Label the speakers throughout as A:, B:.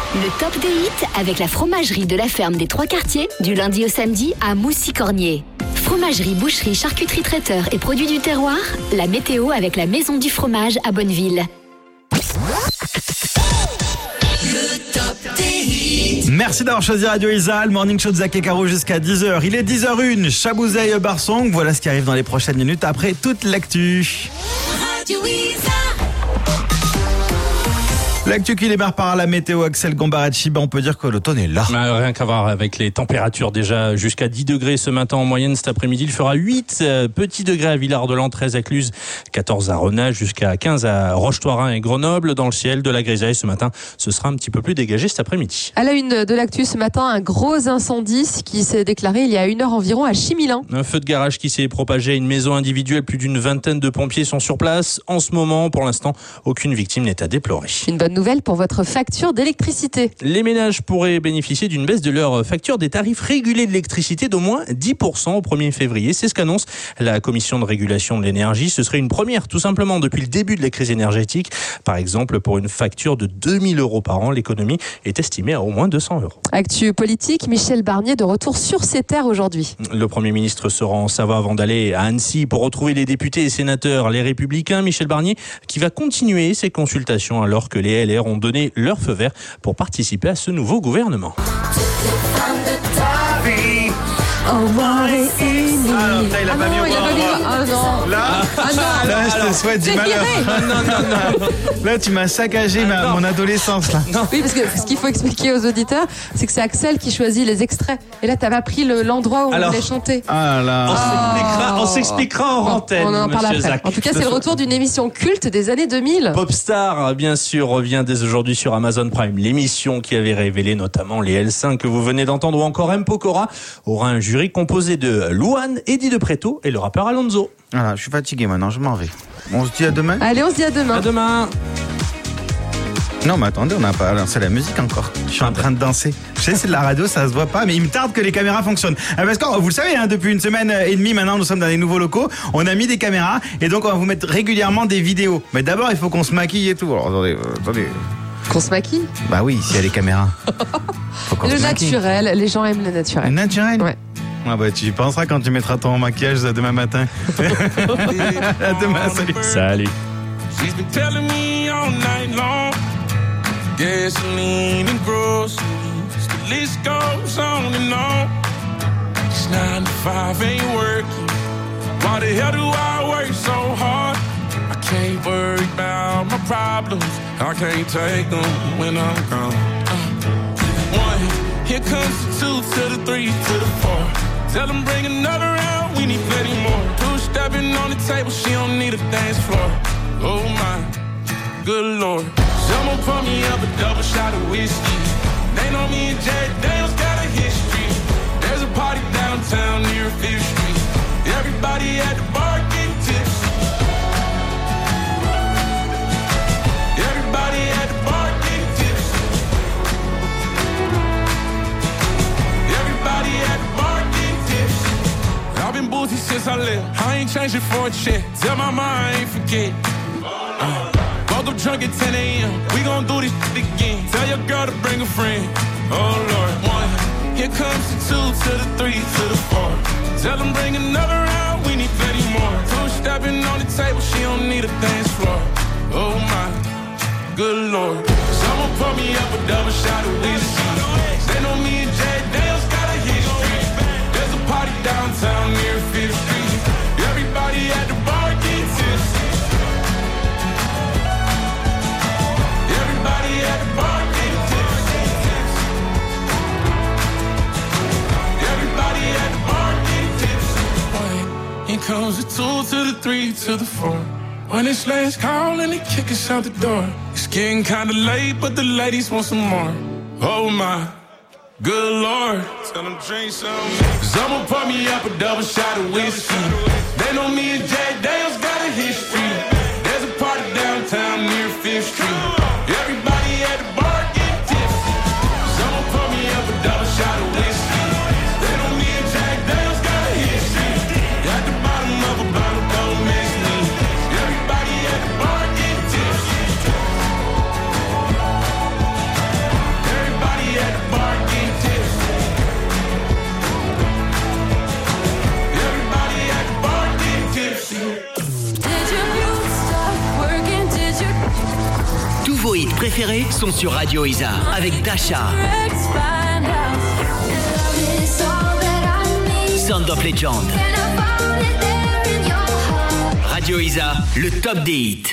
A: Le top des hits avec la fromagerie de la ferme des Trois Quartiers, du lundi au samedi à Moussy-Cornier. Fromagerie, boucherie, charcuterie traiteur et produits du terroir, la météo avec la Maison du Fromage à Bonneville.
B: Le top des hits.
C: Merci d'avoir choisi Radio Isa, le morning show de Zach et Caro jusqu'à 10h. Il est 10h01, Chabouzeil-Barsong. Voilà ce qui arrive dans les prochaines minutes après toute l'actu.
B: Radio Isa.
C: L'actu qui démarre par la météo, Axel Gombaracci, on peut dire que l'automne est là.
D: Rien qu'à voir avec les températures déjà jusqu'à 10 degrés ce matin en moyenne. Cet après-midi, il fera 8 petits degrés à Villard-de-Lans, 13 à Cluse, 14 à Rennes, jusqu'à 15 à Roche-Thouarin et Grenoble. Dans le ciel, de la grisaille ce matin, ce sera un petit peu plus dégagé cet après-midi.
E: À la une de l'actu ce matin, un gros incendie qui s'est déclaré il y a 1 heure environ à Chimilin.
D: Un feu de garage qui s'est propagé à une maison individuelle. Plus d'une vingtaine de pompiers sont sur place. En ce moment, pour l'instant, aucune victime n'est à déplorer.
E: Une bonne nouvelle pour votre facture d'électricité.
D: Les ménages pourraient bénéficier d'une baisse de leur facture des tarifs régulés d'électricité d'au moins 10% au 1er février. C'est ce qu'annonce la Commission de régulation de l'énergie. Ce serait une première, tout simplement, depuis le début de la crise énergétique. Par exemple, pour une facture de 2 000 € par an, l'économie est estimée à au moins 200 €.
E: Actu politique, Michel Barnier de retour sur ses terres aujourd'hui.
D: Le Premier ministre se rend en Savoie avant d'aller à Annecy pour retrouver les députés et sénateurs, les Républicains. Michel Barnier qui va continuer ses consultations alors que les LR ont donné leur feu vert pour participer à ce nouveau gouvernement.
C: Il a pas mis au revoir. Là, je te souhaite du malheur. Là, tu m'as saccagé mon adolescence. Là.
E: Oui, parce que ce qu'il faut expliquer aux auditeurs, c'est que c'est Axel qui choisit les extraits. Et là, t'as pas pris l'endroit où on voulait chanter.
C: Ah là.
D: On s'expliquera en antenne.
E: On en parle après.
D: Zach.
E: En tout cas, c'est le retour d'une émission culte des années 2000.
D: Popstar, bien sûr, revient dès aujourd'hui sur Amazon Prime. L'émission qui avait révélé notamment les L5 que vous venez d'entendre, ou encore M. Pokora, aura un jury composé de Louane, Eddie de Preto et le rappeur Alonso.
C: Voilà, je suis fatigué maintenant, je m'en vais. On se dit à demain.
E: Allez, on se dit à demain.
D: À demain.
C: Non, mais attendez, on n'a pas lancé la musique encore. Je suis en train de danser. Je sais, c'est de la radio, ça se voit pas, mais il me tarde que les caméras fonctionnent. Parce que vous le savez, depuis 1 semaine et demie maintenant, nous sommes dans des nouveaux locaux. On a mis des caméras et donc on va vous mettre régulièrement des vidéos. Mais d'abord, il faut qu'on se maquille et tout. Alors, attendez.
E: Qu'on se maquille.
C: Bah oui, s'il y a les caméras.
E: Le naturel, les gens aiment le naturel.
C: Le naturel.
E: Ouais.
C: Ah bah tu y penseras quand tu mettras ton maquillage demain matin. À demain, salut.
D: Salut.
F: She's been telling me all night long, gasoline and groceries, the list goes on and on. It's 9 to 5, ain't working. Why the hell do I work so hard? I can't worry about my problems, I can't take them when I'm gone. 1, here comes the 2 to the 3 to the 4. Tell them bring another round, we need plenty more. 2 stepping on the table, she don't need a dance floor. Oh my, good Lord. Someone pour me up a double shot of whiskey. They know me and Jack Daniels got a history. There's a party downtown near 5th Street. Everybody at the bar getting tipsy. Everybody at the bar getting tipsy. Everybody at the bar getting tipsy. I've been boozy since I left. I ain't changing for a check. Tell my mom I ain't forget. Woke up drunk at 10 a.m. We gon' do this shit again. Tell your girl to bring a friend. Oh Lord. 1, here comes the 2 to the 3 to the 4. Tell them bring another round, we need plenty more. 2 stepping on the table, she don't need a dance floor. Oh my, good Lord. Someone pour me up a double shot of whiskey. They know me and Jack Daniels got a history. There's a party downtown near 5th Street. Everybody at the bar gets tipsy. Everybody at the bar gets tipsy. Everybody at the bar gets tipsy. Here comes the 2 to the 3 to the 4. When it's last call and they kick us out the door. It's getting kinda late, but the ladies want some more. Oh my, good Lord. Tell them drink some. Someone pour me up a double shot of whiskey. They know me and Jack Daniels got a history. There's a party downtown near 5th Street. Everybody at the bar getting tipsy. Someone pour me up a double shot of whiskey. They know me and Jack Daniels got a history. At the bottom of a bottle, don't miss me. Everybody at the bar getting tipsy.
G: préférés sont sur Radio Isa avec Dasha. Sound of Legend. Radio Isa, le top des hits.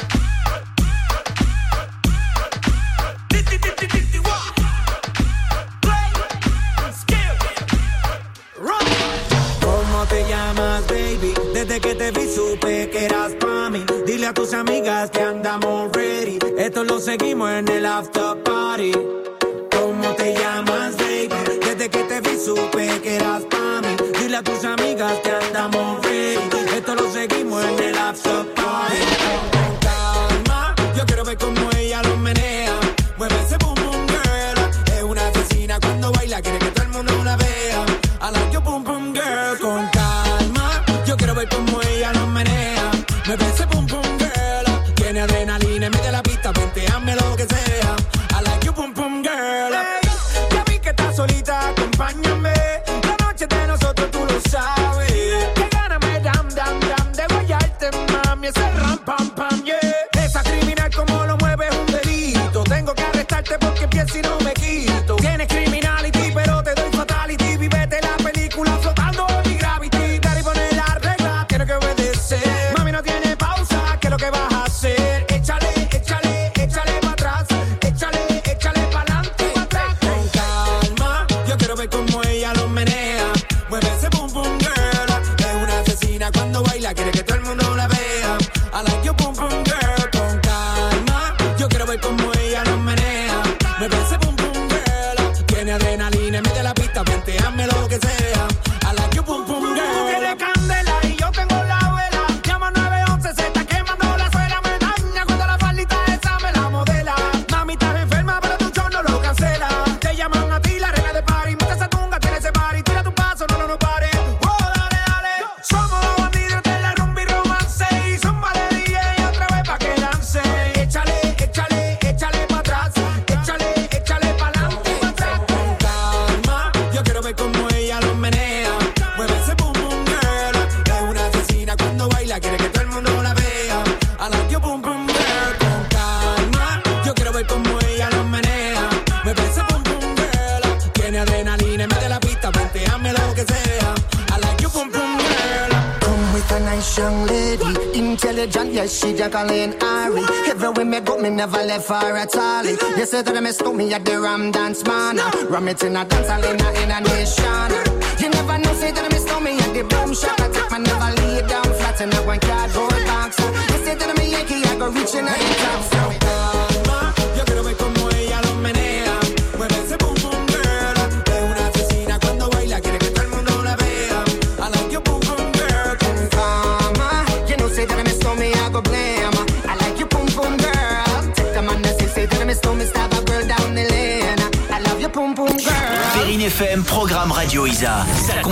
H: ¿Cómo te llamas, baby? Desde que te vi supe que eras pa' mí. Dile a tus amigas que andamos ready. Esto lo seguimos en el after party. ¿Cómo te llamas, baby? Desde que te vi supe que eras pa' mí. Dile a tus amigas que andamos ready. Esto lo seguimos en el after party. Con calma, yo quiero ver cómo ella lo menea. Mueve ese boom boom girl. Es una asesina cuando baila, quiere que todo el mundo la vea. I like your boom boom girl. Con calma, yo quiero ver cómo ella lo menea. Mueve ese boom boom girl. Tiene adrenalina en medio de la pista, venteame lo que sea. I like your boom boom girl. Hey, ya vi que estás solita, acompáñame. La noche de nosotros tú lo sabes. Que gana me dam dam dam de guayarte, mami. Ese ram pam pam, yeah. Esa criminal como lo mueve es un delito. Tengo que arrestarte porque pienso y no me quito. Tienes criminality, pero te doy fatality. Vívete la película flotando en mi gravity. Cari pone la regla, tiene que obedecer. Mami no tiene pausa, ¿qué es lo que vas a hacer? Échale, échale, échale para atrás. Échale, échale para adelante, para atrás. Con calma, yo quiero ver cómo ella lo menea. Mueve ese boom boom girl. Es una asesina cuando baila, quiere que todo el mundo la vea. I like your boom boom girl. Con calma, yo quiero ver cómo ella lo menea. Mueve ese boom boom girl. Tiene adrenalina en medio de la pista, venteame lo que sea. I like your boom boom girl. Tú tienes candela y yo tengo la vela. Llama 911, se está quemando la suela. Me daña cuando la faldita esa me la modela. Mami, estás enferma, pero tu show no lo cancela. Te llaman a ti, la reina de party. Mete esa tunga, tiene ese party. Tira tu paso, no pare. Oh, dale, dale. Somos los bandidos de la rumba y romance. Y zumba de DJ otra vez pa' que lance. Échale, échale, échale pa' atrás. Échale, échale pa' adelante, pa' atrás. Con calma, yo quiero ver cómo ella lo menea. Mueve ese boom boom girl. Es una asesina cuando baila, quiere que todo el mundo la vea. I like your boom boom girl. Con calma, yo quiero ver cómo ella lo menea. Mueve ese boom boom girl. Tiene adrenalina en medio de la pista, venteame lo que sea. I like your boom boom girl.
I: Come with a nice young lady, intelligent, yes, she Jacqueline Ari. Everywhere me go, me never left her at all. You say that me stole me at the Ram Dance Man. Ram it in a dance hall in a nation. You never know, say that me stole me at the Boom Shop. I take my never lay down flat in a one cardboard box. You say that me Yankee, I go reaching at the top. So
H: Calma, yo quiero ver cómo ella lo menea. Mueve ese boom boom girl. Es una asesina cuando baila, quiere que todo el mundo la vea. I like your boom boom girl.
I: Con calma, you know, say that me stole me, I go blame. I like you, boom boom girl. Take the man that say that me stole me, stab a girl down the lane. I love you, boom boom girl.
G: Perrine FM, programme Radio Isa.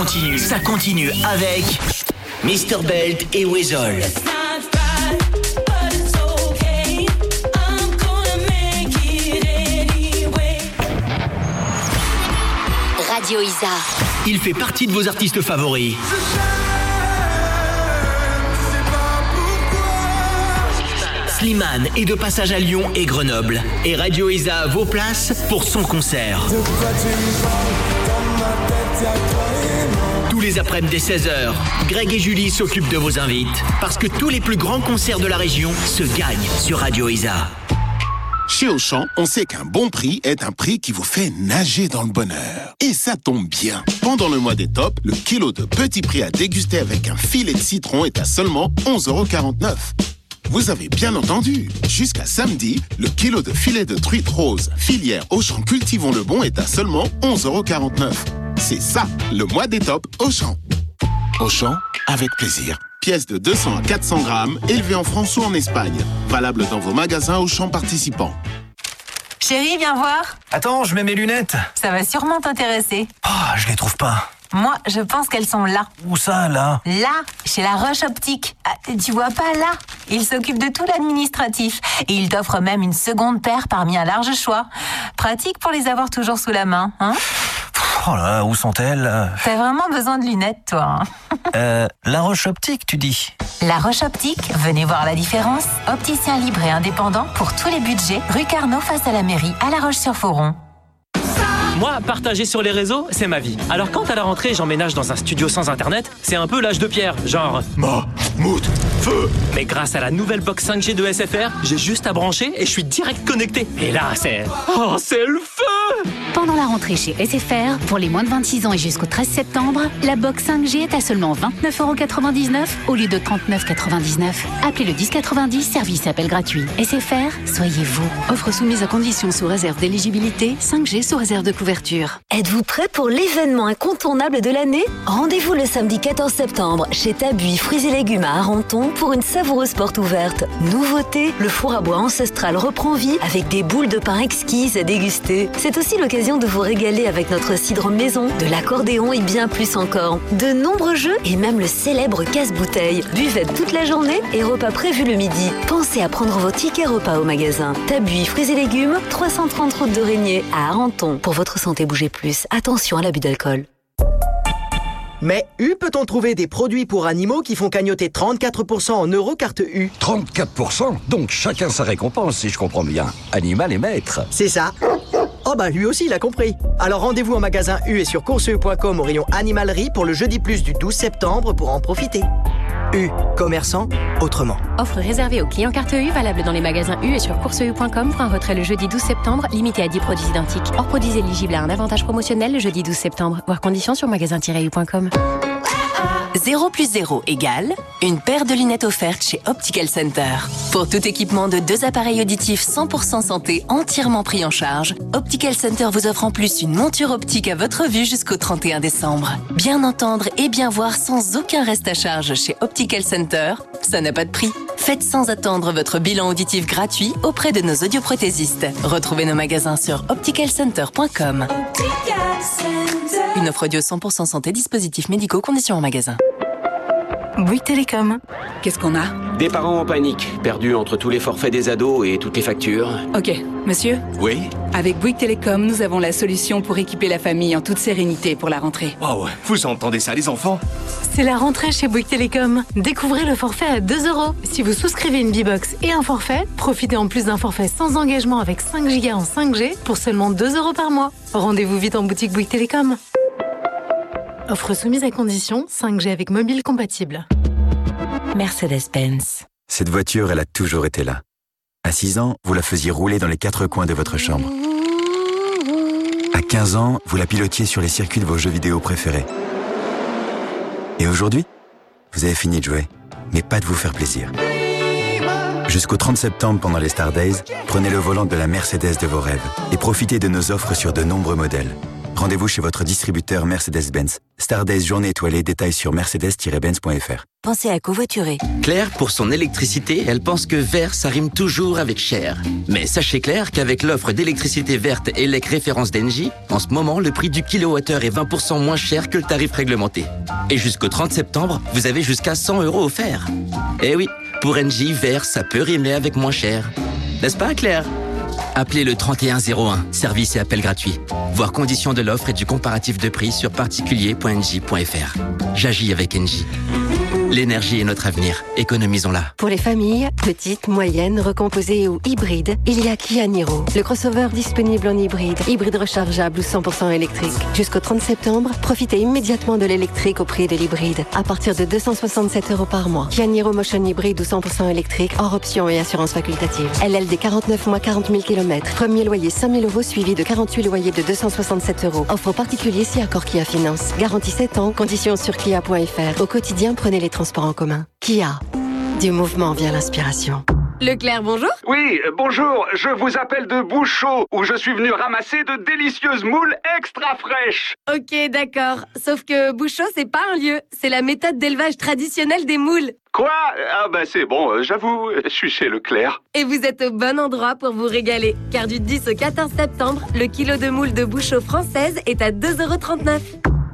G: Ça continue avec Mr. Belt et Weasel.
A: Radio Isa.
G: Il fait partie de vos artistes favoris. Slimane est de passage à Lyon et Grenoble. Et Radio Isa a vos places pour son concert. Tous les après-midi dès 16h, Greg et Julie s'occupent de vos invites. Parce que tous les plus grands concerts de la région se gagnent sur Radio Isa.
J: Chez Auchan, on sait qu'un bon prix est un prix qui vous fait nager dans le bonheur. Et ça tombe bien. Pendant le mois des tops, le kilo de petit prix à déguster avec un filet de citron est à seulement 11,49 €. Vous avez bien entendu. Jusqu'à samedi, le kilo de filet de truite rose, filière Auchan Cultivons le Bon est à seulement 11,49 €. C'est ça, le mois des tops Auchan. Auchan, avec plaisir. Pièce de 200 à 400 grammes, élevée en France ou en Espagne. Valable dans vos magasins Auchan participants.
K: Chérie, viens voir.
L: Attends, je mets mes lunettes.
K: Ça va sûrement t'intéresser.
L: Ah, je les trouve pas.
K: Moi, je pense qu'elles sont là.
L: Où ça, là?
K: Là, chez la Roche Optique. Ah, tu vois pas là? Il s'occupe de tout l'administratif. Et il t'offre même une seconde paire parmi un large choix. Pratique pour les avoir toujours sous la main, hein?
L: Oh là, où sont-elles?
K: T'as vraiment besoin de lunettes, toi.
L: La Roche Optique, tu dis?
K: La Roche Optique, venez voir la différence. Opticien libre et indépendant pour tous les budgets, rue Carnot face à la mairie, à La Roche-sur-Foron.
M: Moi, partager sur les réseaux, c'est ma vie. Alors quand à la rentrée, j'emménage dans un studio sans internet, c'est un peu l'âge de pierre, genre... Feu. Mais grâce à la nouvelle box 5G de SFR, j'ai juste à brancher et je suis direct connecté. Et là, c'est... Oh, c'est le feu!
A: Pendant la rentrée chez SFR, pour les moins de 26 ans et jusqu'au 13 septembre, la box 5G est à seulement 29,99 € au lieu de 39,99 €. Appelez le 1090, service appel gratuit. SFR, soyez vous. Offre soumise à conditions sous réserve d'éligibilité, 5G sous réserve de couverture.
N: Êtes-vous prêt pour l'événement incontournable de l'année? Rendez-vous le samedi 14 septembre chez Tabuy Fruits et Légumes à Arenton pour une savoureuse porte ouverte. Nouveauté, le four à bois ancestral reprend vie avec des boules de pain exquises à déguster. C'est aussi l'occasion de vous régaler avec notre cidre maison, de l'accordéon et bien plus encore. De nombreux jeux et même le célèbre casse-bouteille. Buvette toute la journée et repas prévus le midi. Pensez à prendre vos tickets repas au magasin. Tabuy Fruits et Légumes, 330 route de Régnier à Arenton. Pour votre santé, bougez plus. Attention à l'abus d'alcool.
O: Mais U, peut-on trouver des produits pour animaux qui font cagnotter 34% en euros carte U?
P: 34%? Donc chacun sa récompense, si je comprends bien. Animal et maître.
O: C'est ça. Oh bah lui aussi il a compris. Alors rendez-vous au magasin U et sur courseu.com au rayon animalerie pour le jeudi plus du 12 septembre pour en profiter. U, commerçant autrement.
Q: Offre réservée aux clients carte U, valable dans les magasins U et sur courseu.com pour un retrait le jeudi 12 septembre, limité à 10 produits identiques. Hors produits éligibles à un avantage promotionnel le jeudi 12 septembre. Voir conditions sur magasin-u.com.
R: 0 plus 0 égale une paire de lunettes offertes chez Optical Center. Pour tout équipement de 2 appareils auditifs 100% santé entièrement pris en charge, Optical Center vous offre en plus une monture optique à votre vue jusqu'au 31 décembre. Bien entendre et bien voir sans aucun reste à charge chez Optical Center, ça n'a pas de prix. Faites sans attendre votre bilan auditif gratuit auprès de nos audioprothésistes. Retrouvez nos magasins sur opticalcenter.com. Une offre audio 100% santé, dispositifs médicaux, conditions en magasin.
S: Bouygues Télécom. Qu'est-ce qu'on a?
T: Des parents en panique, perdus entre tous les forfaits des ados et toutes les factures.
S: Ok, monsieur?
T: Oui?
S: Avec Bouygues Télécom, nous avons la solution pour équiper la famille en toute sérénité pour la rentrée.
T: Oh, vous entendez ça, les enfants?
U: C'est la rentrée chez Bouygues Télécom. Découvrez le forfait à 2 €. Si vous souscrivez une B-Box et un forfait, profitez en plus d'un forfait sans engagement avec 5 Go en 5G pour seulement 2 € par mois. Rendez-vous vite en boutique Bouygues Télécom. Offre soumise à condition, 5G avec mobile compatible.
V: Mercedes-Benz. Cette voiture, elle a toujours été là. À 6 ans, vous la faisiez rouler dans les 4 coins de votre chambre. À 15 ans, vous la pilotiez sur les circuits de vos jeux vidéo préférés. Et aujourd'hui, vous avez fini de jouer, mais pas de vous faire plaisir. Jusqu'au 30 septembre, pendant les Star Days, prenez le volant de la Mercedes de vos rêves et profitez de nos offres sur de nombreux modèles. Rendez-vous chez votre distributeur Mercedes-Benz. Star Days journée étoilée, détails sur mercedes-benz.fr.
R: Pensez à covoiturer.
W: Claire, pour son électricité, elle pense que vert, ça rime toujours avec cher. Mais sachez Claire qu'avec l'offre d'électricité verte ELEC référence d'Engie, en ce moment, le prix du kilowattheure est 20% moins cher que le tarif réglementé. Et jusqu'au 30 septembre, vous avez jusqu'à 100 € offerts. Eh oui, pour Engie, vert, ça peut rimer avec moins cher. N'est-ce pas, Claire? Appelez le 3101, service et appel gratuit. Voir conditions de l'offre et du comparatif de prix sur particulier.engie.fr. J'agis avec Engie. L'énergie est notre avenir. Économisons-la.
X: Pour les familles, petites, moyennes, recomposées ou hybrides, il y a Kia Niro. Le crossover disponible en hybride rechargeable ou 100% électrique. Jusqu'au 30 septembre, profitez immédiatement de l'électrique au prix de l'hybride. À partir de 267 € par mois. Kia Niro Motion hybride ou 100% électrique, hors option et assurance facultative. LLD 49 mois, 40 000 km. Premier loyer 5 000 € suivi de 48 loyers de 267 €. Offre particulier si accord Kia Finance. Garantie 7 ans. Conditions sur kia.fr. Au quotidien, prenez les transports en commun. Kia. Du mouvement vient l'inspiration.
Y: Leclerc, bonjour.
Z: Oui, bonjour. Je vous appelle de Bouchot, où je suis venu ramasser de délicieuses moules extra fraîches.
Y: Ok, d'accord. Sauf que Bouchot, c'est pas un lieu. C'est la méthode d'élevage traditionnelle des moules.
Z: Quoi? Ah bah c'est bon, j'avoue, je suis chez Leclerc.
Y: Et vous êtes au bon endroit pour vous régaler. Car du 10 au 14 septembre, le kilo de moules de Bouchot française est à 2,39 €.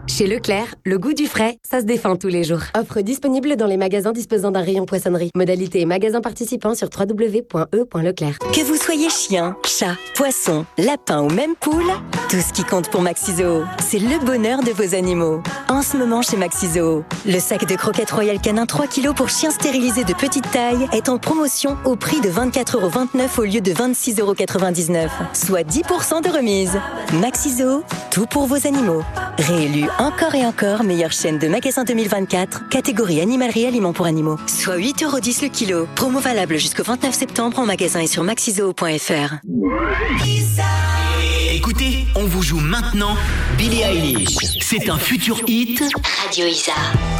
Y: Chez Leclerc, le goût du frais, ça se défend tous les jours.
X: Offre disponible dans les magasins disposant d'un rayon poissonnerie. Modalité et magasins participants sur www.e.leclerc.
K: Que vous soyez chien, chat, poisson, lapin ou même poule, tout ce qui compte pour Maxi-Zoo, c'est le bonheur de vos animaux. En ce moment chez Maxi-Zoo, le sac de croquettes Royal Canin 3 kg pour chiens stérilisés de petite taille est en promotion au prix de 24,29 € au lieu de 26,99 €, soit 10% de remise. Maxi-Zoo, tout pour vos animaux. Réélu encore et encore meilleure chaîne de magasins 2024, catégorie animalerie aliments pour animaux. Soit 8,10 € le kilo. Promo valable jusqu'au 29 septembre en magasin et sur maxizoo.fr.
G: Écoutez, on vous joue maintenant Billie Eilish. C'est un futur hit.
A: Radio Isa.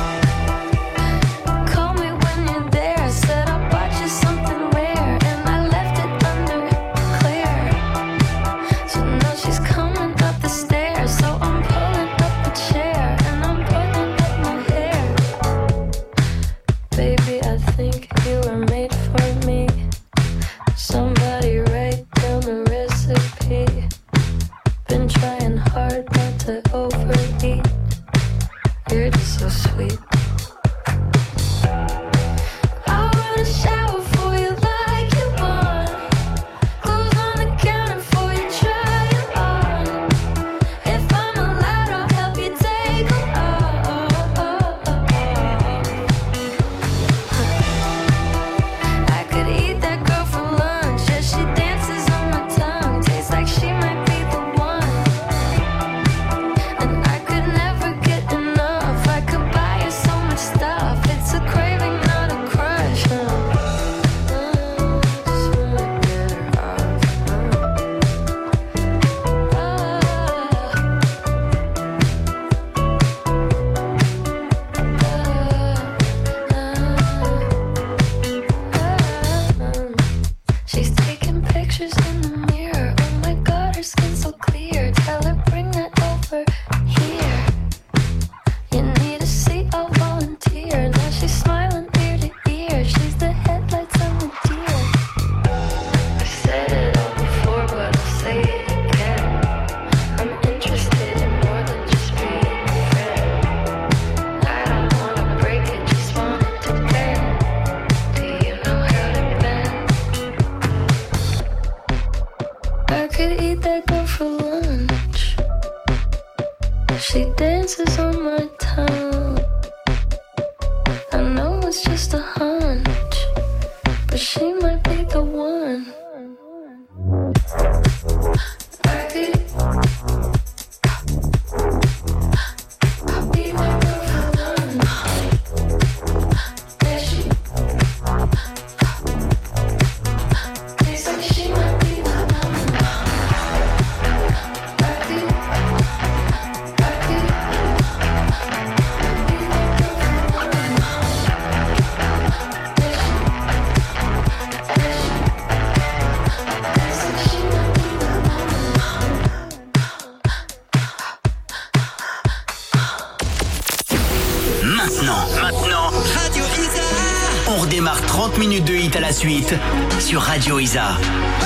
G: Maintenant, Radio Isa. On redémarre 30 minutes de hit à la suite sur Radio Isa.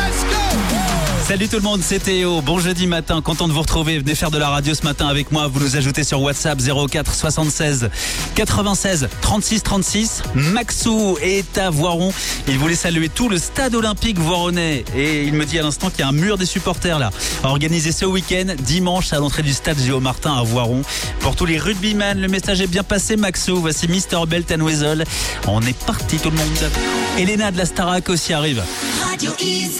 B: Salut tout le monde, c'est Théo. Bon jeudi matin, content de vous retrouver. Venez faire de la radio ce matin avec moi. Vous nous ajoutez sur WhatsApp 04 76 96 36 36. Maxou est à Voiron. Il voulait saluer tout le stade olympique voironnais. Et il me dit à l'instant qu'il y a un mur des supporters là. Organisé ce week-end, dimanche, à l'entrée du stade Géo Martin à Voiron. Pour tous les rugbyman, le message est bien passé, Maxou. Voici Mr. Belt and Weasel. On est parti tout le monde. Elena de la Starac aussi arrive.
C: Radio Isa.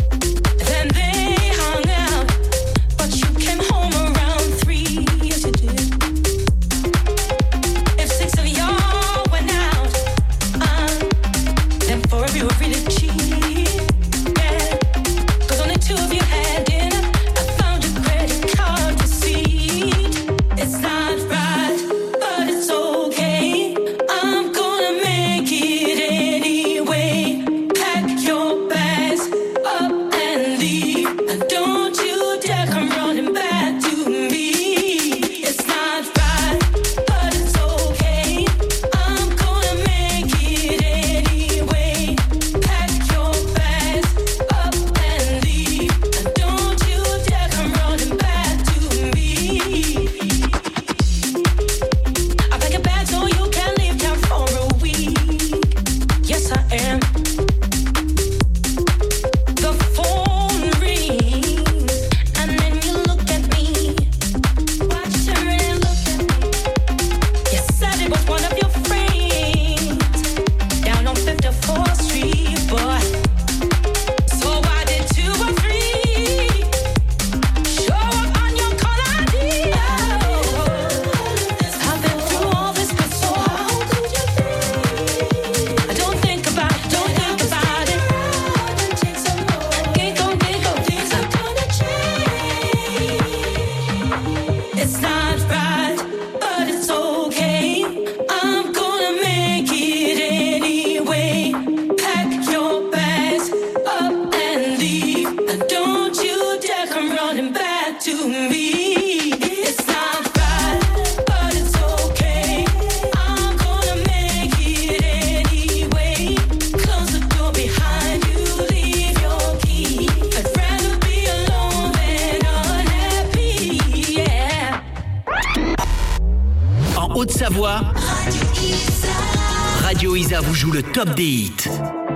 D: To do
G: Haute-Savoie, Radio Isa vous joue le top des hits.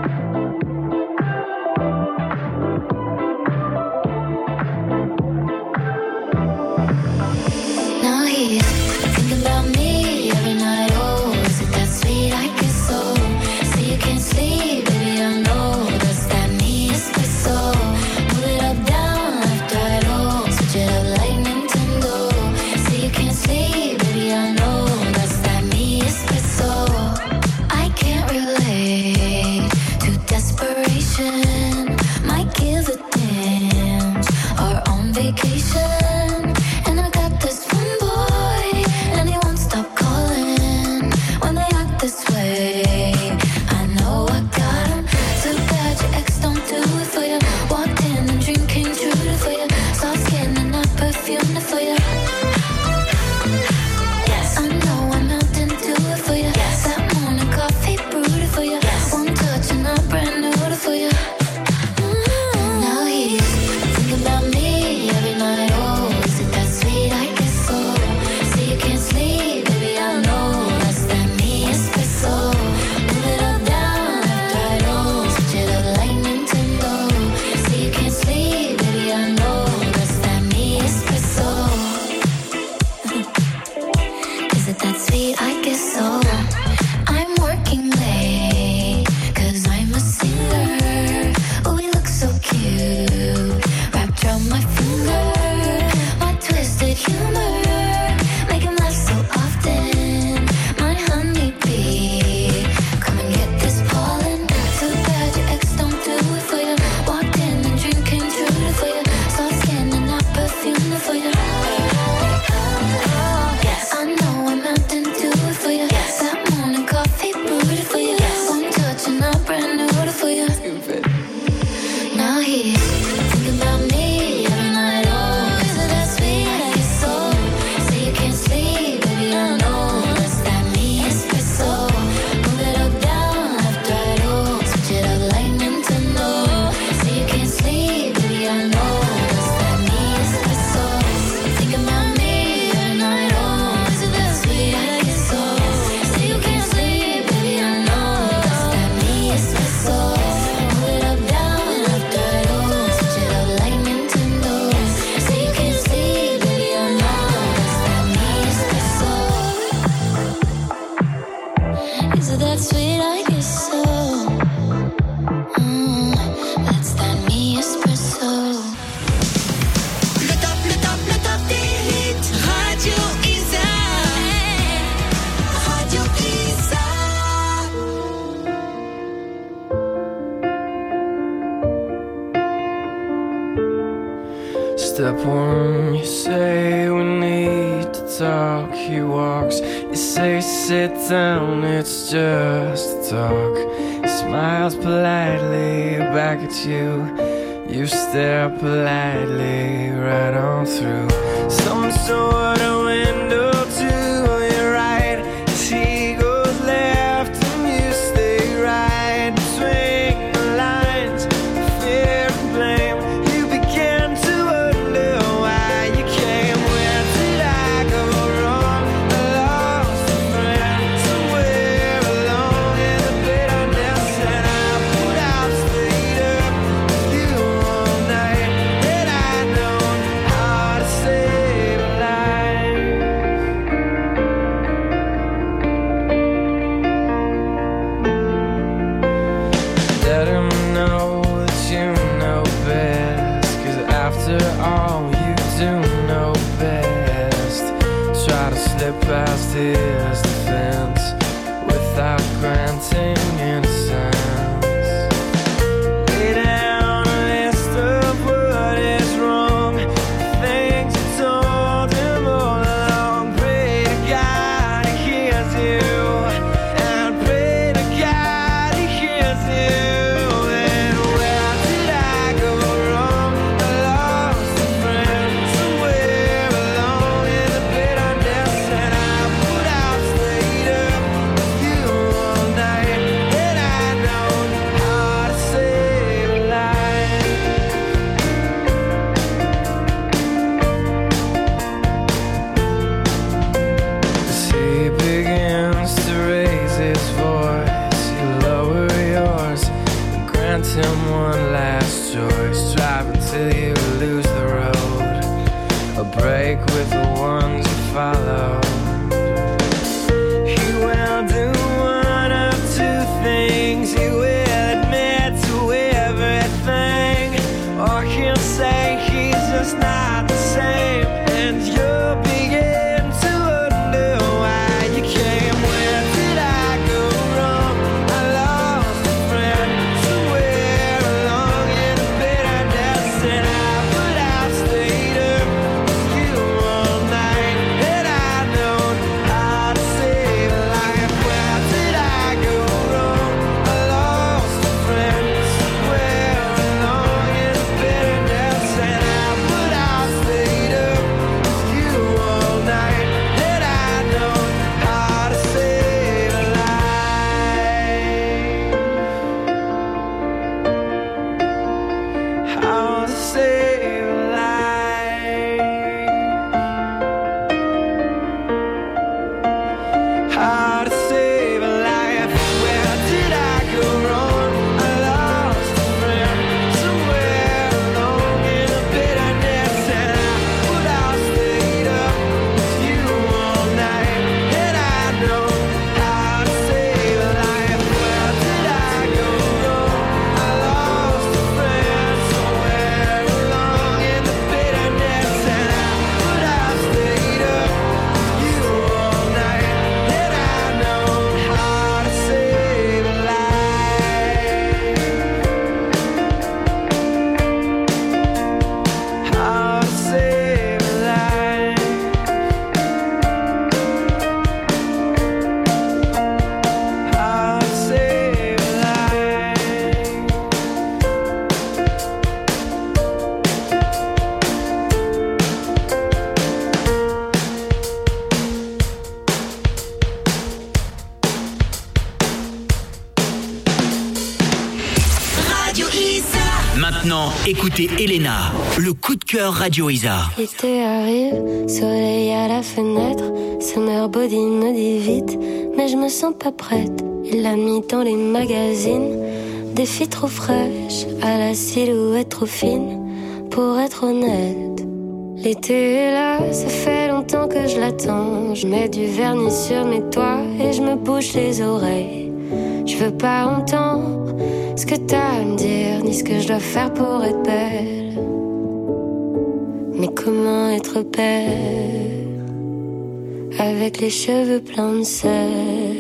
C: Step one, you say we need to talk. He walks, you say sit down, it's just talk. He smiles politely back at you. You stare politely right on through some sort of window to your right. As he goes left and you stay right between the lines of fear and blame. You begin to wonder why you came. Where did I go wrong? I lost a friend somewhere alone in the bitterness, and I put out straight up with you all night. And I know how to save a life. Let him know that you know best, 'cause after all you do know best. Try to slip past his defense without granting innocence. Lay down a list of what is wrong, the things you told him all along. Pray to God he hears you, and pray to God he hears you. And where did I go wrong? I lost a friend somewhere alone in the bitterness, and I put out straight up with you all night. And I
G: Maintenant, écoutez Elena, le coup de cœur Radio Isa.
D: L'été arrive, soleil à la fenêtre, Summer Body me dit vite, mais je me sens pas prête. Il l'a mis dans les magazines, des filles trop fraîches, à la silhouette trop fine, pour être honnête. L'été est là, ça fait longtemps que je l'attends. Je mets du vernis sur mes doigts et je me bouche les oreilles. Je veux pas entendre ce que t'as à me dire, ni ce que je dois faire pour être belle. Mais comment être belle avec les cheveux pleins de sel?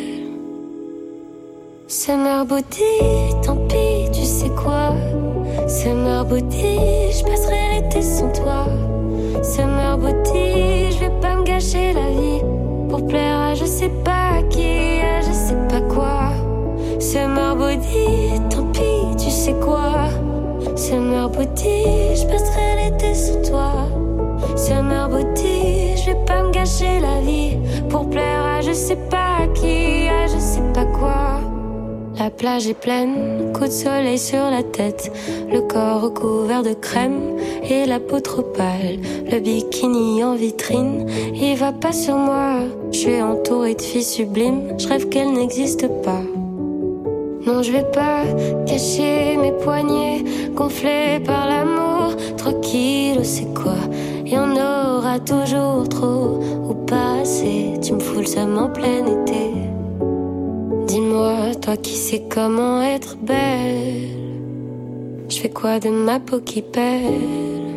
D: Summer Body, tant pis, tu sais quoi? Summer Body, je passerai l'été sans toi. Summer Body, je vais pas me gâcher la vie pour plaire à je sais pas qui, à je sais pas quoi. Summer Body, tant pis, tu sais quoi? Summer Body, je passerai l'été sans toi. Summer Body, je vais pas me gâcher la vie pour plaire à je sais pas qui, à je sais pas quoi. La plage est pleine, coup de soleil sur la tête, le corps recouvert de crème et la peau trop pâle, le bikini en vitrine, il va pas sur moi. Je suis entourée de filles sublimes, je rêve qu'elles n'existent pas. Non, je vais pas cacher mes poignets gonflés par l'amour. 3 kilos, c'est quoi? Y en aura toujours trop ou pas assez. Tu me fous le seum en plein été. Dis-moi, toi qui sais comment être belle, je fais quoi de ma peau qui pèle?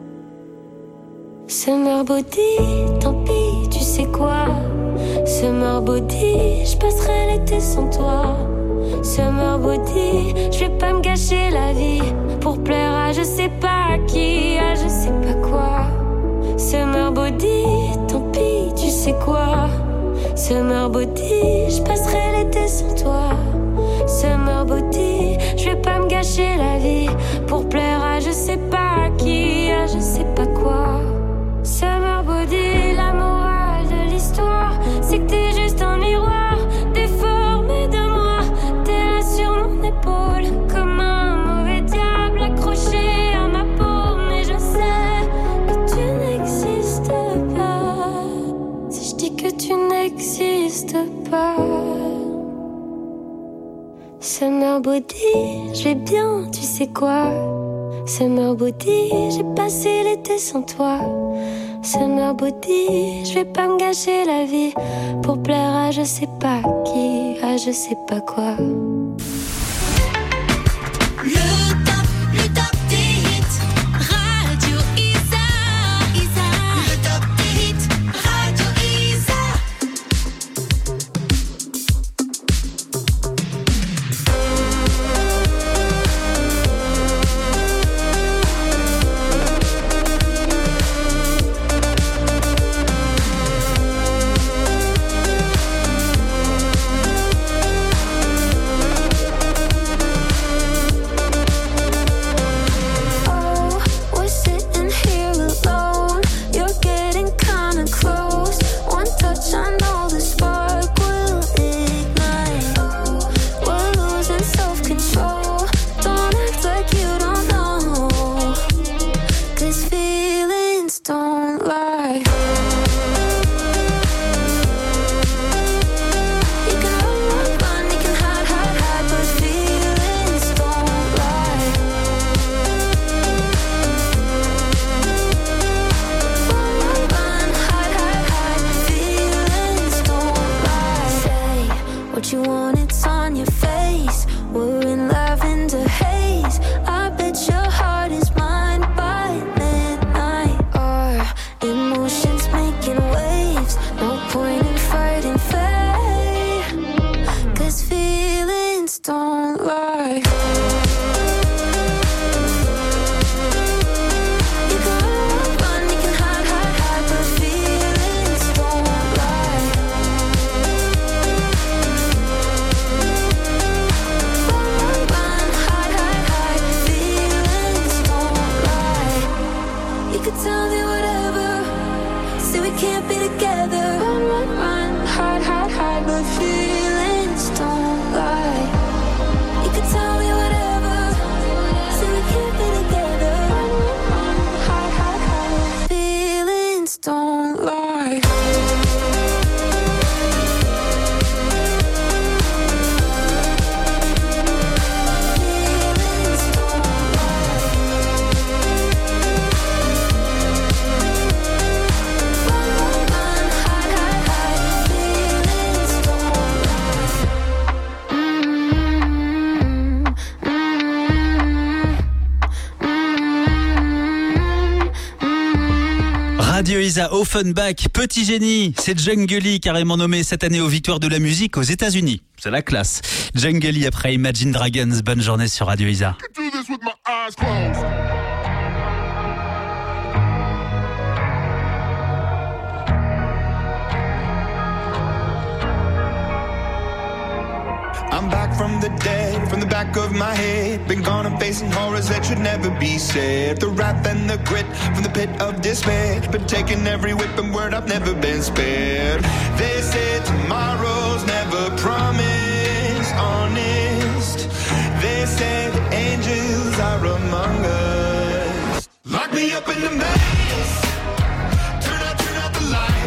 D: Summer Body, tant pis, tu sais quoi? Summer Body, je passerai l'été sans toi. Summer Body, je vais pas me gâcher la vie pour plaire à je sais pas qui, à je sais pas quoi. Summer Body, tant pis, tu sais quoi? Summer Body, je passerai l'été sans toi. Summer Body, je vais pas me gâcher la vie pour plaire à je sais pas qui, à je sais pas quoi. Summer Body, la morale de l'histoire, c'est que t'es juste un miroir déformé de moi. T'es là sur mon épaule comme un mauvais diable accroché à ma peau, mais je sais que tu n'existes pas. Si je dis que tu n'existes pas. Summer Body, je vais bien, tu sais quoi? Summer Body, j'ai passé l'été sans toi. Summer Body, je vais pas me gâcher la vie pour plaire à je sais pas qui, à je sais pas quoi.
E: Le top des hits, Radio Isa, Isa. Le top des hits, Radio Isa.
B: Radio Isa, Offenbach, Petit Génie, c'est Jungly, carrément nommé cette année aux victoires de la musique aux États-Unis. C'est la classe. Jungly après Imagine Dragons. Bonne journée sur Radio Isa.
F: I'm back from the dead, from the back of my head. Been gone and facing horrors that should never be said. The wrath and the grit from the pit of despair. Been taking every whip and word, I've never been spared. They say tomorrow's never promised, honest. They say the angels are among us. Lock me up in the maze. Turn out the lights.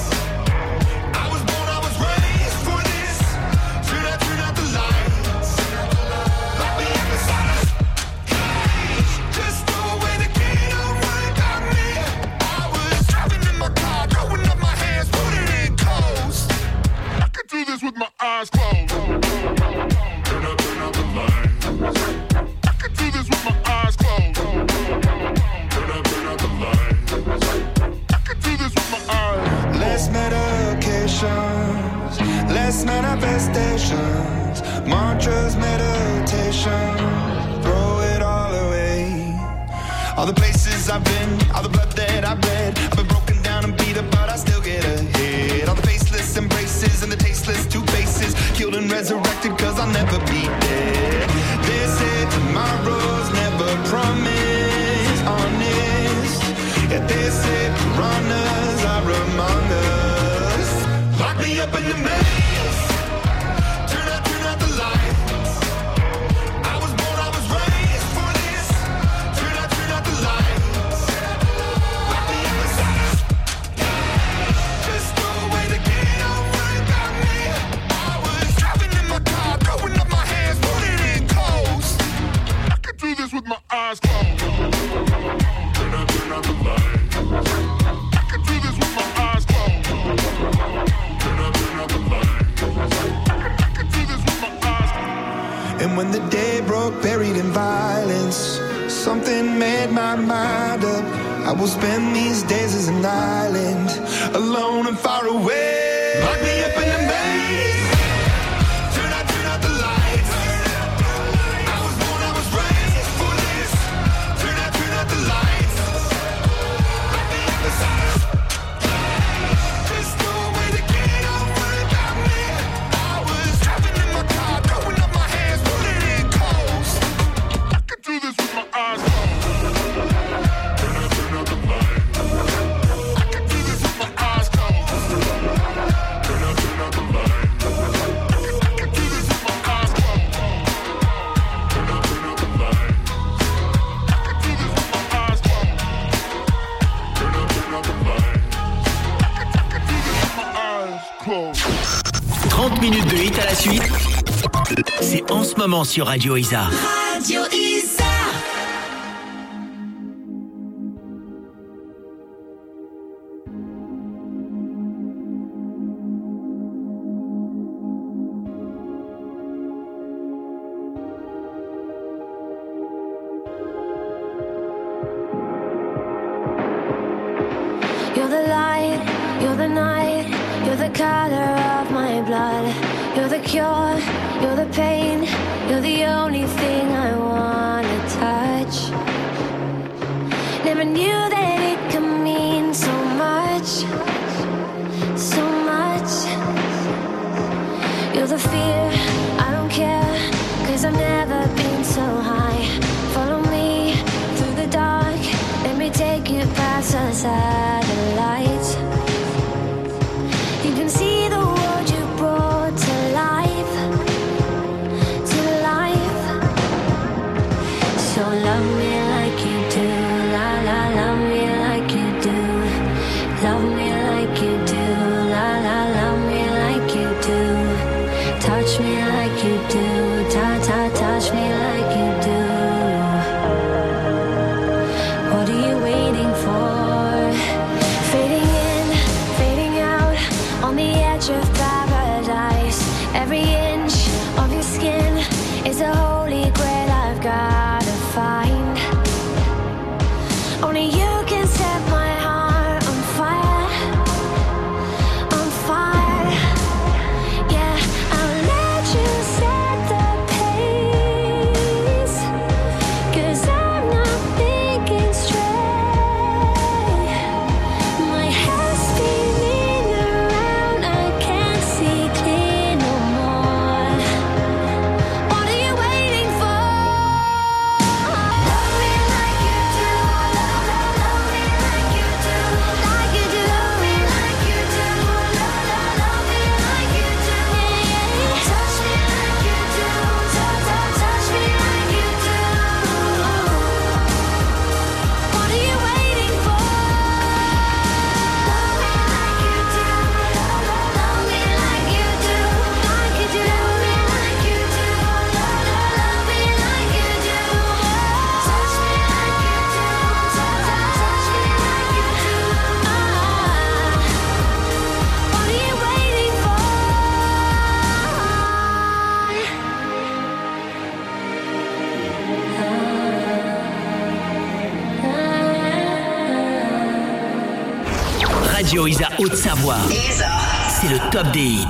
F: With my eyes closed. Turn out the lights. I can do this with my eyes closed. Turn out the lights. I can do this with my eyes. Less medications, less manifestations, mantras, meditation. Throw it all away. All the places I've been, all the blood that I've bled. I've been broken down and beat up, but I still get ahead. All the faceless embraces and the tasteless two faces, killed and resurrected, cause I'll never be dead. They say tomorrow's never promised, honest. Yeah, they say piranhas are among us. Lock me up in the maze. Turn out the lights. I was born, I was raised for this. Turn out the lights. Lock me up inside. Just throw away the key, don't worry about me. I was driving in my car, throwing up my hands, putting in close. I can do this with my eyes closed. Turn out the lights. I can do this with my eyes closed. Turn out the lights. I can do this with my eyes closed. And when the day broke, buried in violence, something made my mind up. I will spend these days as an island, alone and far away. Lock me up in the maze. Turn out the lights. I was born, I was raised for this. Turn out the lights. Lock me up inside. Just throw away the key, don't worry about me. I was driving in my car, throwing up my hands, putting in close. I can do this with my eyes closed. Turn out the lights. I can do this with my eyes closed. Turn out the lights. I can do this with my eyes closed. Turn out the lights. I can do this with my eyes closed. Turn out the lights. I can do this with my eyes closed.
G: 30 minutes de hit à la suite. C'est en ce moment sur Radio Isa.
E: Radio Isa.
D: You're the light, you're the night, you're the color of my blood. You're the cure, you're the pain, you're the only thing I wanna touch. Never knew that it could mean so much, so much. You're the fear, I don't care, cause I've never been so high. Follow me through the dark, let me take you past the satellites. You can see the world you brought to life, to life. So love me like you do, la la, love me like you do. Love me like you do, la la, love me like you do. Touch me like you do, touch me like you do. What are you waiting for? Fading in, fading out, on the edge of paradise. Every inch of your skin is a holy grail I've gotta find. Only you can set my heart on fire.
G: Radio Isa Haute-Savoie. C'est le top des hits.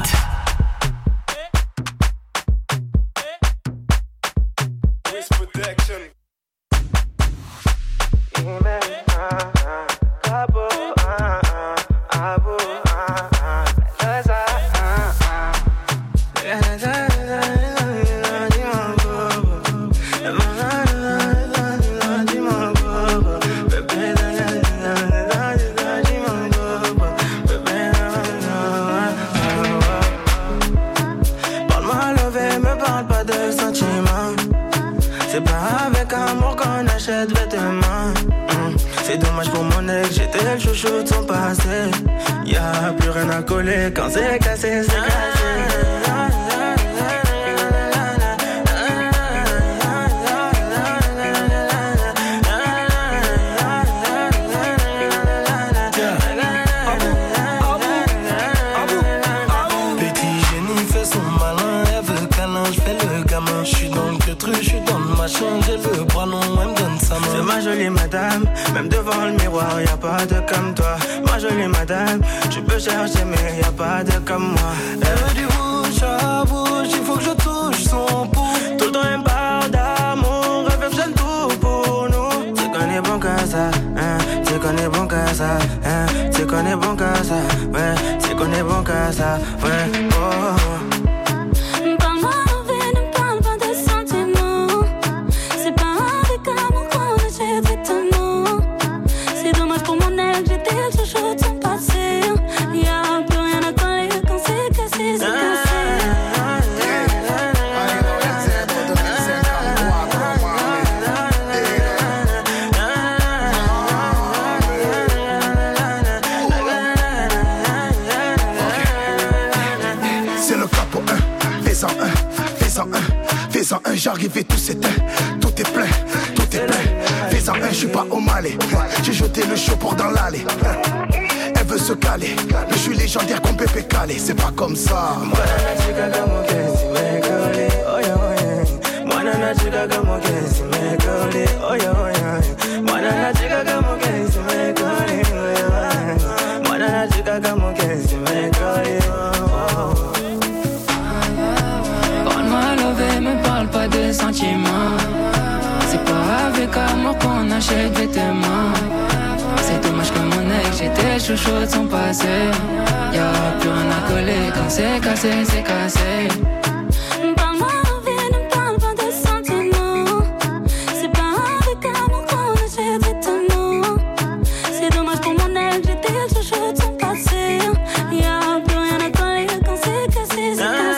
C: C'est dommage pour mon ex, j'étais le chouchou de son passé. Y'a plus rien à coller quand c'est cassé, c'est cassé.
H: J'ai le bras long, elle me donne sa main.
C: C'est ma jolie madame, même devant le miroir, y'a pas de comme toi. Ma jolie madame, tu peux chercher mais y'a pas de comme moi.
H: Elle me dit bouche à bouche, il faut que je touche son pouce.
C: Tout le temps elle parle d'amour, elle fait tout pour nous. C'est qu'on est bon qu'à ça, hein, c'est qu'on est bon qu'à ça, hein, c'est qu'on est bon qu'à ça, ouais, c'est qu'on est bon qu'à ça, ouais, oh.
F: J'arrive et tout s'éteint, tout est plein, Fais-en un, je suis pas au Malais. J'ai jeté le chaud dans l'allée. Elle veut se caler, je suis légendaire comme Pépé Calé. C'est pas comme ça.
C: Sentiments. C'est pas avec amour qu'on achète vêtements. C'est dommage que mon ex, j'étais chouchou de son passé. Y'a plus rien à coller quand c'est cassé, c'est cassé.
E: Parle-moi de vie, ne parle pas de sentiments. C'est pas avec amour qu'on achète vêtements. C'est dommage pour mon ex, j'étais chouchou de son passé. Y'a plus rien à coller quand c'est cassé, c'est cassé.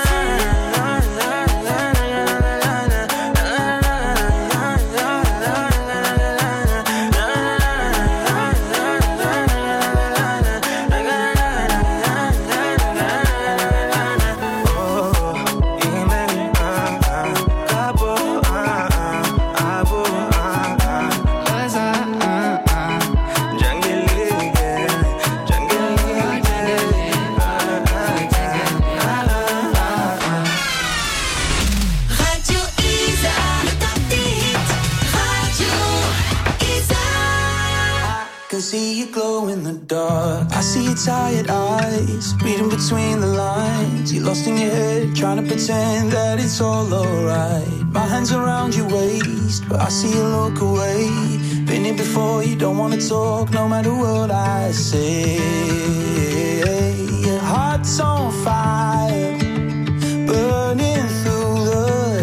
H: Tired eyes, reading between the lines. You're lost in your head, trying to pretend that it's all alright. My hands around your waist, but I see you look away. Been here before, you don't wanna talk, no matter what I say. Your heart's on fire, burning through the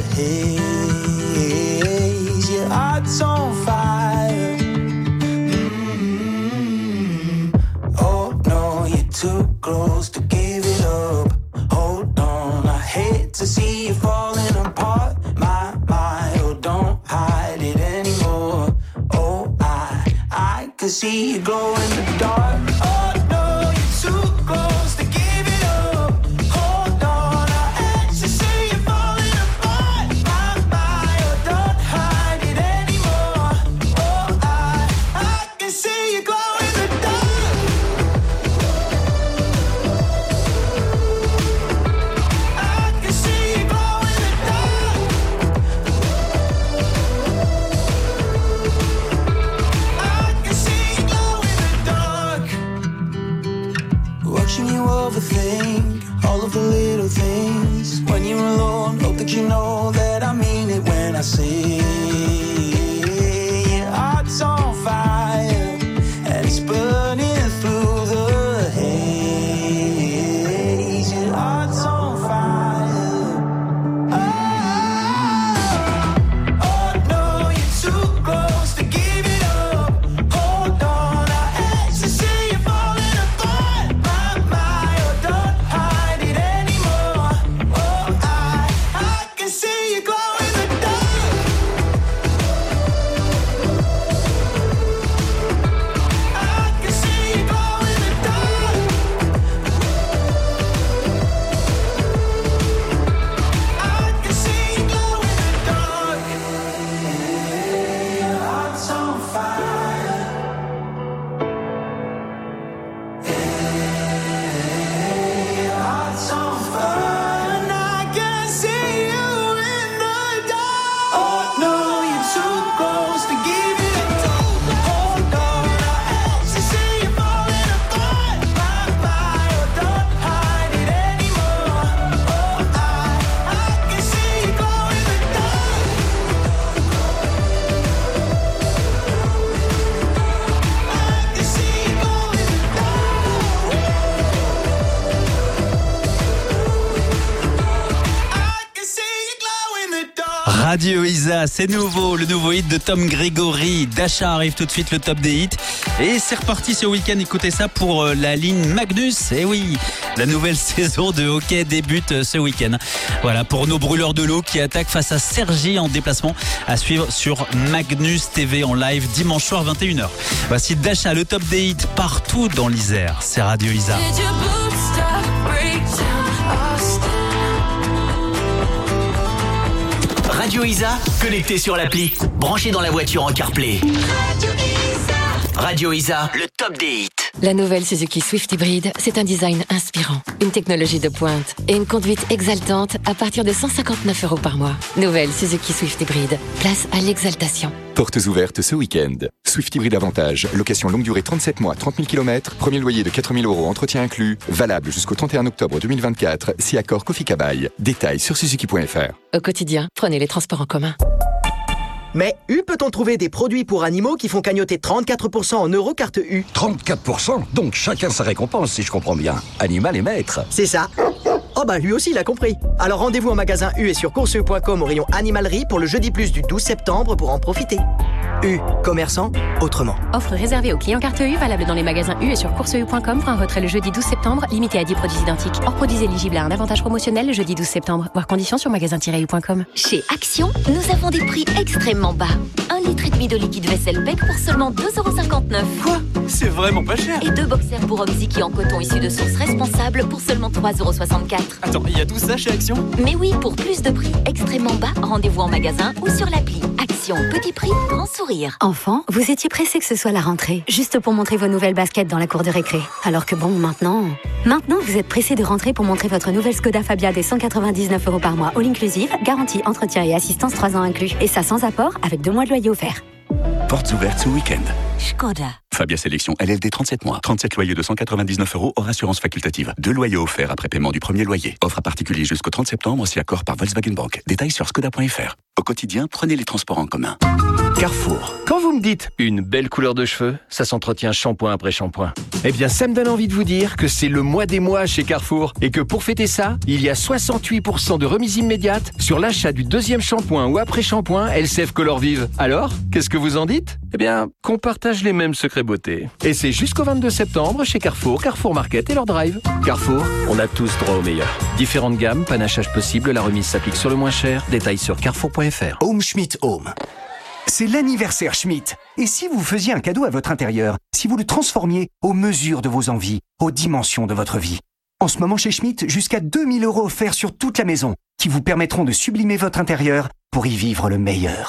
H: haze. Your heart's on fire. Too close to give it up. Hold on, I hate to see you falling apart. My, oh, don't hide it anymore. Oh, I can see you glow in the dark. Oh no, you're too close to give it up. Hold on, I hate to see you falling apart. My, oh, don't hide it anymore. Oh, I can see you glow in the dark. you know that I mean it when I say your heart's on fire and it's burning through the haze. Your heart's on fire. Oh no, you're too close to give it up. Hold on, I hate to see you falling apart. My, oh, don't hide it anymore. Oh, I can see you glow in the dark. I can see you glow in the dark. I can see you glow in the dark. Your heart's on fire. Your heart's on fire. And I can see you in the dark. Oh no, you're too close to give it up. Hold on, I hate to see you falling apart. My, oh, don't hide it anymore. Oh, I can see you glow in the dark. I can see you glow in the dark. I can see you glow in the dark.
B: Radio Isa, c'est nouveau, le nouveau hit de Tom Gregory. Dasha arrive tout de suite, le top des hits. Et c'est reparti ce week-end, écoutez ça pour la ligne Magnus. Et oui, la nouvelle saison de hockey débute ce week-end. Voilà, pour nos brûleurs de l'eau qui attaquent face à Cergy en déplacement, à suivre sur Magnus TV en live dimanche soir 21h. Voici Dasha, le top des hits partout dans l'Isère. C'est Radio Isa.
E: Did your boots stop, break down, or stop?
G: Radio Isa, connecté sur l'appli, branché dans la voiture en CarPlay. Radio Isa, le top des hits.
X: La nouvelle Suzuki Swift Hybrid, c'est un design inspirant, une technologie de pointe et une conduite exaltante à partir de 159 € par mois. Nouvelle Suzuki Swift Hybrid, place à l'exaltation.
I: Portes ouvertes ce week-end. Swift Hybrid Avantage, location longue durée 37 mois, 30 000 km, premier loyer de 4 000 €, entretien inclus, valable jusqu'au 31 octobre 2024, si accord Kofi Kabaï. Détails sur suzuki.fr.
X: Au quotidien, prenez les transports en commun.
O: Mais U peut-on trouver des produits pour animaux qui font cagnotter 34% en euros carte U?
J: 34%? Donc chacun sa récompense, si je comprends bien. Animal et maître.
O: C'est ça. Oh bah lui aussi il a compris. Alors rendez-vous en magasin U et sur courseu.com au rayon animalerie pour le jeudi plus du 12 septembre pour en profiter. U, commerçant autrement.
Q: Offre réservée aux clients carte U, valable dans les magasins U et sur courseu.com pour un retrait le jeudi 12 septembre, limité à 10 produits identiques. Hors produits éligibles à un avantage promotionnel le jeudi 12 septembre. Voir conditions sur magasin-u.com.
A: Chez Action, nous avons des prix extrêmement bas. 1,5 litre de liquide vaisselle Beck pour seulement 2,59 €.
B: Quoi? C'est vraiment pas cher.
A: Et 2 boxers pour hommes Ziki en coton issus de sources responsables pour seulement 3,64 €.
B: Attends, il y a tout ça chez Action?
A: Mais oui, pour plus de prix extrêmement bas, rendez-vous en magasin ou sur l'appli. Action, petit prix, grand sourire.
L: Enfant, vous étiez pressé que ce soit la rentrée, juste pour montrer vos nouvelles baskets dans la cour de récré. Alors que bon, maintenant, vous êtes pressé de rentrer pour montrer votre nouvelle Skoda Fabia des 199 € par mois, all inclusive, garantie, entretien et assistance 3 ans inclus. Et ça sans apport, avec 2 mois de loyer offert.
V: Portes ouvertes ce week-end.
A: Skoda.
V: Fabia Sélection LLD 37 mois. 37 loyers de 199 € hors assurance facultative. 2 loyers offerts après paiement du premier loyer. Offre à particulier jusqu'au 30 septembre si accord par Volkswagen Bank. Détails sur skoda.fr. Au quotidien, prenez les transports en commun.
M: Carrefour. Quand vous me dites une belle couleur de cheveux, ça s'entretient shampoing après shampoing. Eh bien, ça me donne envie de vous dire que c'est le mois des mois chez Carrefour et que pour fêter ça, il y a 68% de remise immédiate sur l'achat du deuxième shampoing ou après shampoing LCF Color Vive. Alors, qu'est-ce que vous en dites? Eh bien, qu'on partage les mêmes secrets beauté. Et c'est jusqu'au 22 septembre chez Carrefour, Carrefour Market et leur drive. Carrefour, on a tous droit au meilleur. Différentes gammes, panachage possible, la remise s'applique sur le moins cher. Détails sur carrefour.fr.
N: Home Schmidt Home. C'est l'anniversaire Schmidt. Et si vous faisiez un cadeau à votre intérieur, si vous le transformiez aux mesures de vos envies, aux dimensions de votre vie? En ce moment chez Schmidt, jusqu'à 2 000 € offerts sur toute la maison, qui vous permettront de sublimer votre intérieur pour y vivre le meilleur.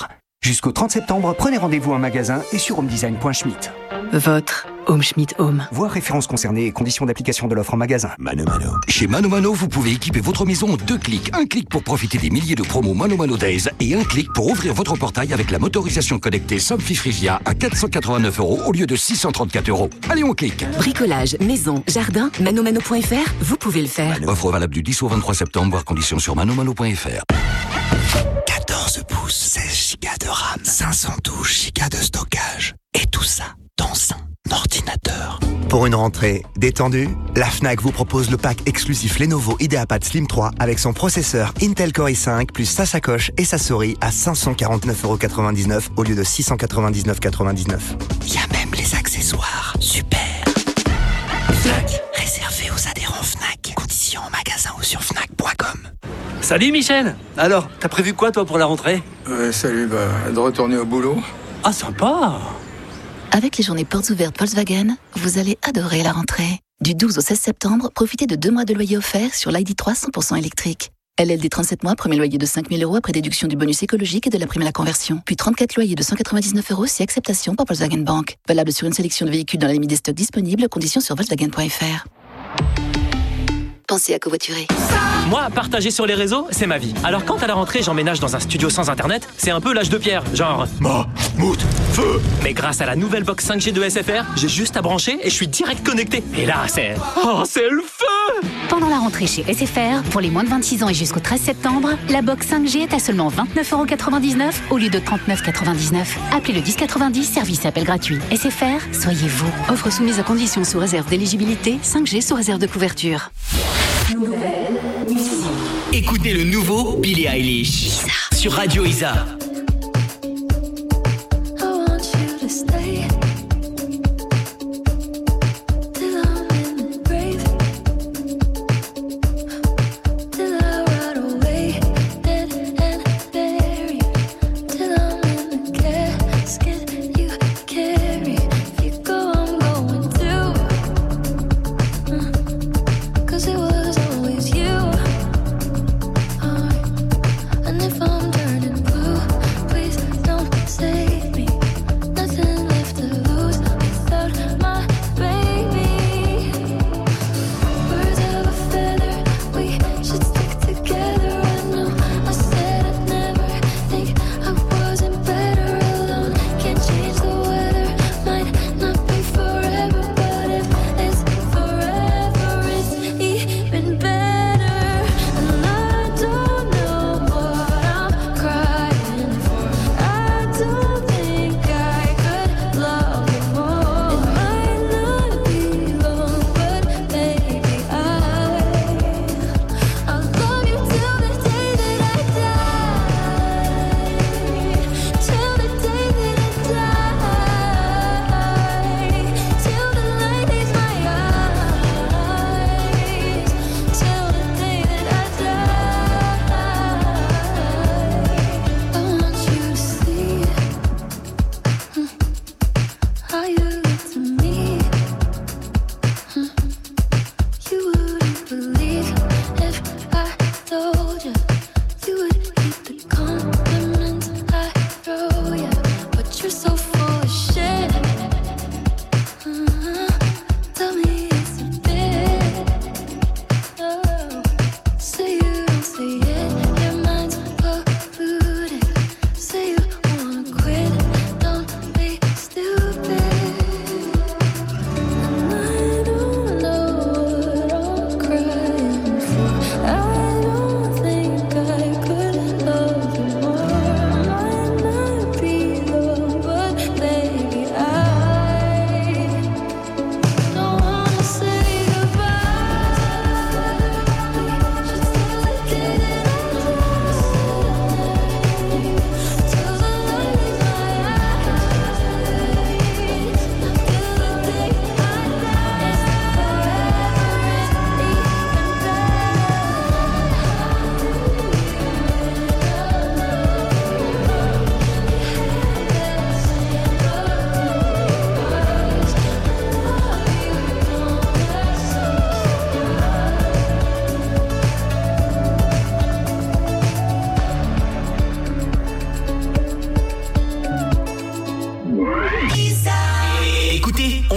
N: Jusqu'au 30 septembre, prenez rendez-vous en magasin et sur homedesign.schmidt.
Y: Votre Home Schmidt Home.
N: Voir références concernées et conditions d'application de l'offre en magasin.
J: Mano Mano. Chez Mano Mano, vous pouvez équiper votre maison en 2 clics. Un clic pour profiter des milliers de promos Mano Mano Days et un clic pour ouvrir votre portail avec la motorisation connectée Somfy Frisia à 489 € au lieu de 634 €. Allez, on clique.
Y: Bricolage, maison, jardin, manomano.fr, vous pouvez le faire.
J: Offre valable du 10 au 23 septembre, voir conditions sur manomano.fr.
P: 14 pouces, 16 Go de RAM, 512 Go de stockage. Et tout ça dans un ordinateur.
R: Pour une rentrée détendue, la Fnac vous propose le pack exclusif Lenovo IdeaPad Slim 3 avec son processeur Intel Core i5 plus sa sacoche et sa souris à 549,99 € au lieu de 699,99 €.
P: Il y a même les accessoires. Super. Fnac, réservé aux adhérents Fnac. Conditions en magasin ou sur fnac.com.
S: Salut Michel. Alors, t'as prévu quoi toi pour la rentrée?
T: Salut, de retourner au boulot.
S: Ah, sympa.
U: Avec les journées portes ouvertes Volkswagen, vous allez adorer la rentrée. Du 12 au 16 septembre, profitez de 2 mois de loyer offert sur l'ID3 100% électrique. LLD 37 mois, premier loyer de 5 000 € après déduction du bonus écologique et de la prime à la conversion. Puis 34 loyers de 199 € si acceptation par Volkswagen Bank. Valable sur une sélection de véhicules dans la limite des stocks disponibles, conditions sur Volkswagen.fr. Pensez à covoiturer.
S: Moi, partager sur les réseaux, c'est ma vie. Alors quand à la rentrée, j'emménage dans un studio sans internet, c'est un peu l'âge de pierre, genre... Feu. Mais grâce à la nouvelle box 5G de SFR, j'ai juste à brancher et je suis direct connecté. Et là, c'est... Oh, c'est le feu!
L: Pendant la rentrée chez SFR, pour les moins de 26 ans et jusqu'au 13 septembre, la box 5G est à seulement 29,99 € au lieu de 39,99 €. Appelez le 1090, service et appel gratuit. SFR, soyez vous. Offre soumise à conditions sous réserve d'éligibilité, 5G sous réserve de couverture.
G: Écoutez le nouveau Billie Eilish sur Radio Isa.
D: And if I'm turning blue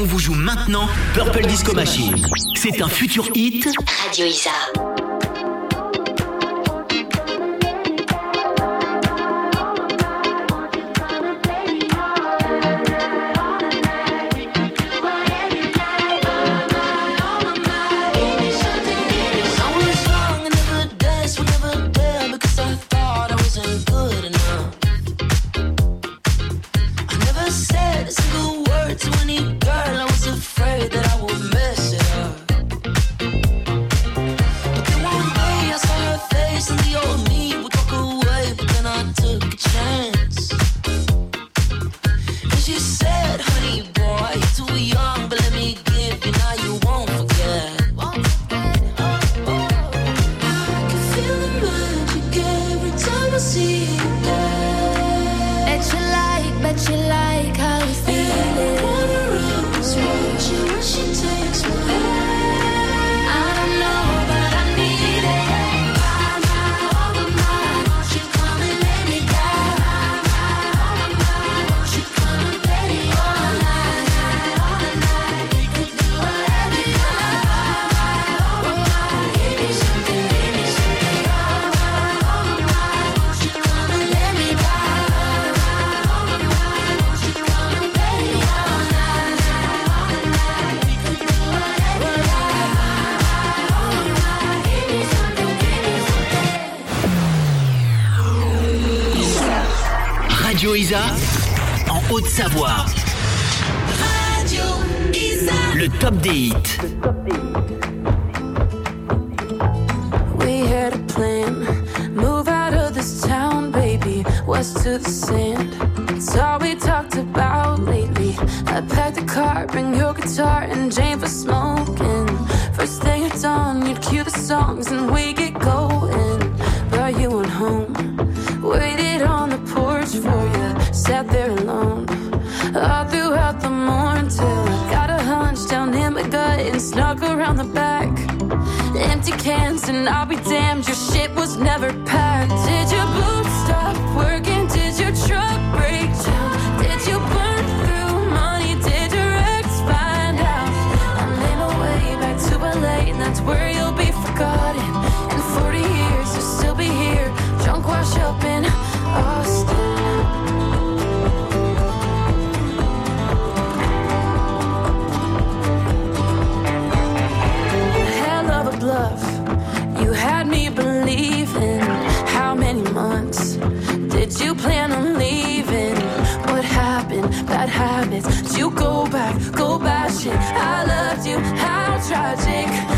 G: vous joue maintenant Purple Disco Machine. C'est un futur hit.
A: Radio Isa.
G: Radio Isa en Haute-Savoie. Radio Isa. Le top des hits.
E: We had a plan, move out of this town, baby, west to the sand. It's all we talked about lately. I packed the car, bring your guitar and Jane for smoking. First thing at dawn, you'd cue the songs and we get going. But you went home, waited on the porch for you, sat there alone all throughout the morning till I got a hunch down in my gut and snuck around the back. Empty cans and I'll be damned, your shit was never packed. Did your boots stop working? Did your truck break down? Did you burn through money? Did your ex find out? I made my way back to LA and that's where you'll be forgotten. In 40 years you'll still be here, drunk wash up in Austin. Hell of a bluff, you had me believing. How many months did you plan on leaving? What happened? Bad habits. Did you go back, go bashing? I loved you, how tragic.